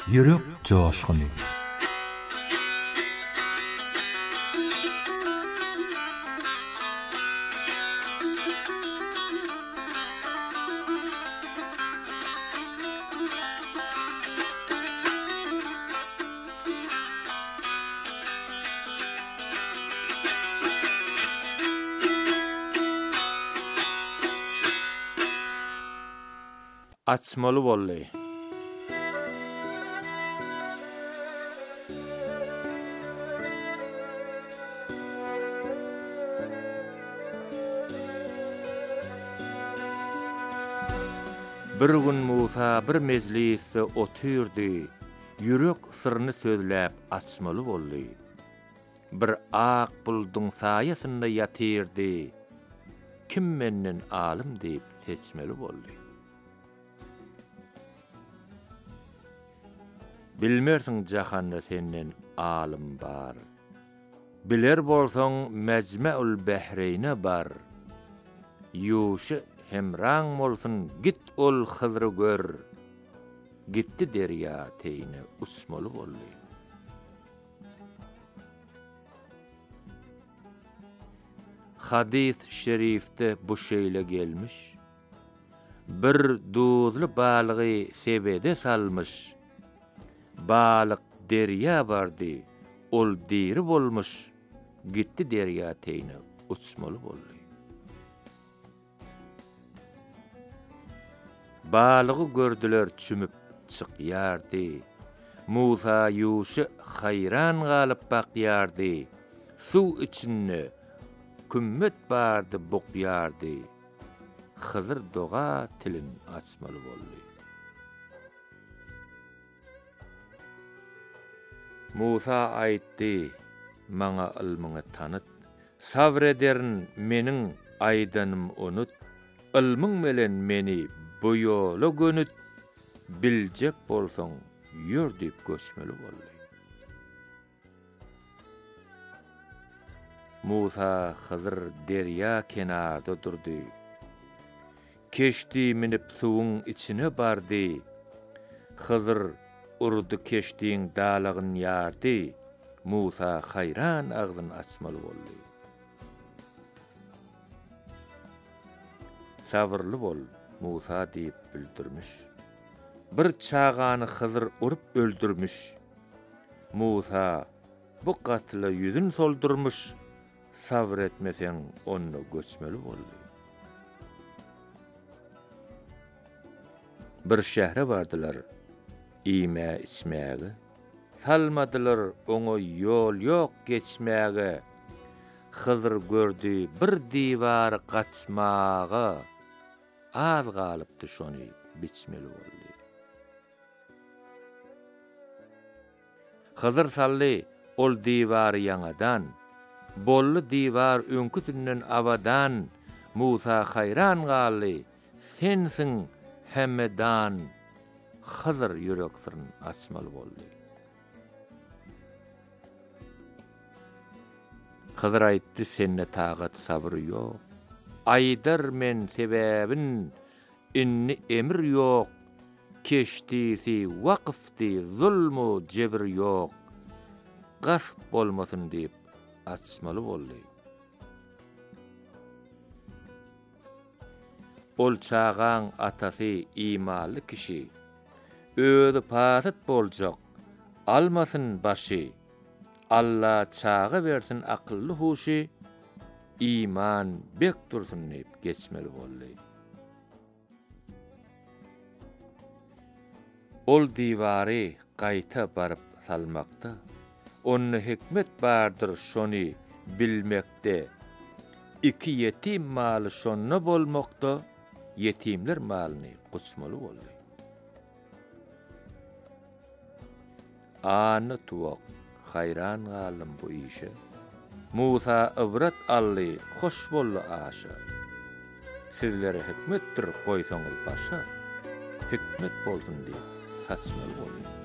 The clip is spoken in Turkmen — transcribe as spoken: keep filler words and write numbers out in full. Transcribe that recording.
Yürek coşkunu. Açmalı bolly. Bir gün Musa bir mezlisi oturdy. Yürek sırrını sözläp açmalı boldy. Bir ak bulduň saýasynda ýatyrdy. Kim menden alim diýip seçmeli boldy. Bilmersiň jahanda senden alim bar. Biler bolsaň Mecmu'l Behreyne bar. Ýuşy hemraň bolsun git ol Hyzry gör. Gitdi derýa teýine usmaly boldy. Hadis şerifde bu şeýle gelmiş. Bir duzly balygy sebede salmış. Balyk derýa bardy, ol diri bolmuş, gitdi derýa teýine uçmaly boldy. Balygy gördüler çümüp çykýardy. Musa ýuşy hayran galyp bakýardy. Suw içinde kümmet bardy bokýardy. Hyzyr doga tilin açmaly boldy. Musa aýtdy, maňa ilmiňi tanıt. Sabrederin meniň aýdanym onut. Ilmiň melen meni bu ýola gönüt. Biljek bolsaň ýür diýip göçmeli boldy. Musa Hyzyr derýa kenarda durdy. Keşdi minip suwuň içine bardy. Hyzyr urdu keşdiň dalagyny ýardy. Musa hayran agzyny açmaly boldy. Sabrly bol, Musa diýip bildirmiş. Bir çağany Hyzyr urup öldürmüş. Musa bu gatly ýüzün soldurmuş. Sabr etmeseň onu göçmeli boldy. Bir şähre bardylar. Ime içmäge. Salmadylar oňa ýol ýok geçmäge. Hyzyr gördü bir diýwar gaçmaga. Az galypdy şonu biçmeli boldy. Hyzyr sally ol diýwary ýangadan, bolly diýwar öňküsinden awadan. Musa hayran galy, sensiň hemmedan. Hyzyr ýürek syryny açmaly boldy. Hyzyr aýtdy, sende tagat sabr ýok. Aýdar men sebäbin, inni emir ýok. Keşdisi waqfdy, zulmu jebir ýok. Gasp bolmasyn diýip açmaly boldy. Ol çağaň atasy imanly kişi. Özi pasit boljak, almasyn başy. Allah çağa bersin akıllı huşy. İman bek dursun diýip geçmeli boldy. Ol diýwary gaýta baryp salmakda. Onu hikmet bardyr şonu bilmekde. Iki yetim maly şonna bolmakda. Yetimler malyny guçmaly boldy. Anı tuwak hayran galyp bu işe. Musa ibrat ally, hoş bolly aşa. Sizlere hikmetdir goýsaňyz başa. Hikmet bolsun diýip saçmaly boldy.